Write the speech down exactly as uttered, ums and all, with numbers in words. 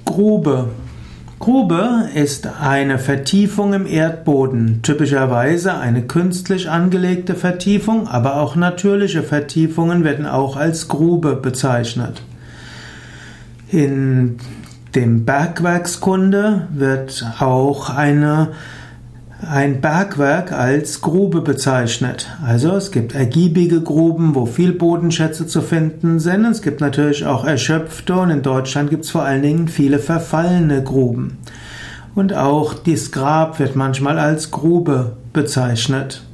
Grube. Grube ist eine Vertiefung im Erdboden, typischerweise eine künstlich angelegte Vertiefung, aber auch natürliche Vertiefungen werden auch als Grube bezeichnet. In dem Bergwerkskunde wird auch eine ein Bergwerk als Grube bezeichnet. Also es gibt ergiebige Gruben, wo viel Bodenschätze zu finden sind. Es gibt natürlich auch erschöpfte und in Deutschland gibt es vor allen Dingen viele verfallene Gruben. Und auch das Grab wird manchmal als Grube bezeichnet.